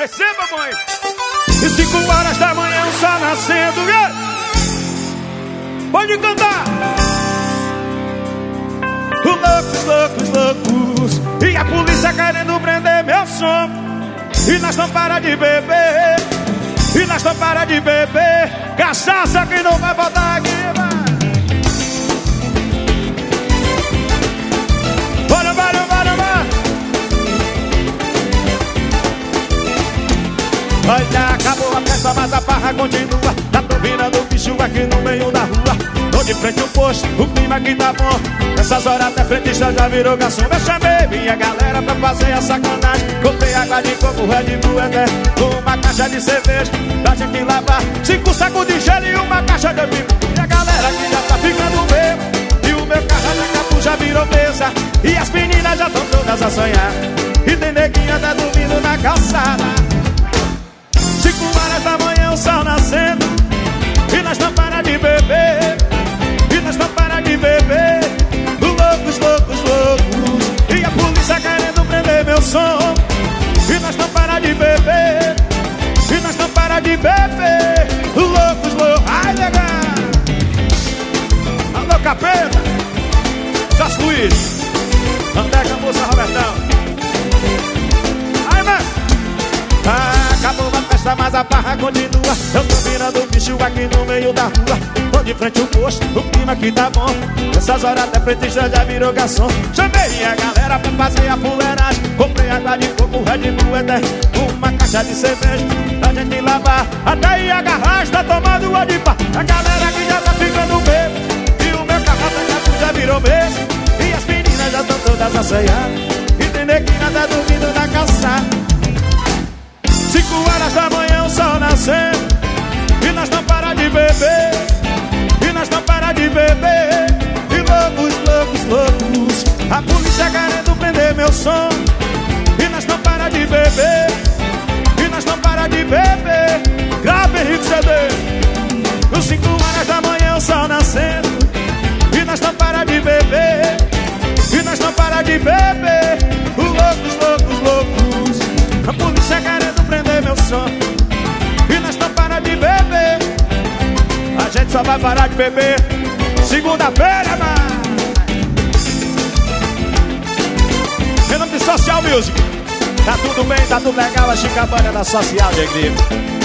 Receba, mãe. E 5 horas da manhã o sol nascendo. Pode cantar. Loucos, loucos, loucos. E a polícia querendo prender meu som. E nós não para de beber. E nós não para de beber. Cachaça que não vai voltar aqui, vai. Bora, bora, bora, bora. Olha, acabou a festa, mas a farra continua. Tá virando bicho aqui no meio da rua. Tô de frente ao posto, o clima aqui tá bom. Nessas horas até frentista já virou garçom. Eu chamei minha galera pra fazer a sacanagem. Comprei água de coco, Red Bull, uma caixa de cerveja pra gente lavar, 5 sacos de gelo e uma caixa de vinho. E a galera que já tá ficando bêbada. E o meu carro de capu já virou mesa. E as meninas já tão todas a sonhar. E tem neguinha tá dormindo na calçada. 5 horas da manhã o sol nascendo. E nós não para de beber. E nós não para de beber. Loucos, loucos, loucos. E a polícia querendo prender meu som. E nós não para de beber. E nós não para de beber. Loucos, loucos. Ai, legal. Alô, capeta. Jorge Luiz. Anteca, moça, Robertão. Ai, mano. Acabou a festa, mas a barra continua. Eu tô virando bicho aqui no meio da rua. Tô de frente ao posto, o clima aqui tá bom. Nessas horas até pretista já virou garçom. Chamei a galera pra fazer a fuleiragem. Comprei água de coco, Red Bull, uma caixa de cerveja pra gente lavar. Até aí a garagem tá tomando o de pá. A galera que já tá ficando bêbada. E o meu carro até já virou mesa. E as meninas já tão todas assanhadas. E tem neguinha tá dormindo na calçada. 5 horas da manhã o sol nascendo. E nós não para de beber. E nós não para de beber. E loucos, loucos, loucos. A polícia querendo prender meu som. E nós não para de beber. E nós não para de beber. Grave Henrique CD. Nos 5 horas da manhã o sol nascendo. E nós não para de beber. E nós não para de beber. Loucos, loucos, loucos. A polícia querendo prender meu som. E nós não para de beber. A gente só vai parar de beber segunda-feira, mano. Em nome de Social Music. Tá tudo bem, tá tudo legal. A Chicabana da Social de Grifo.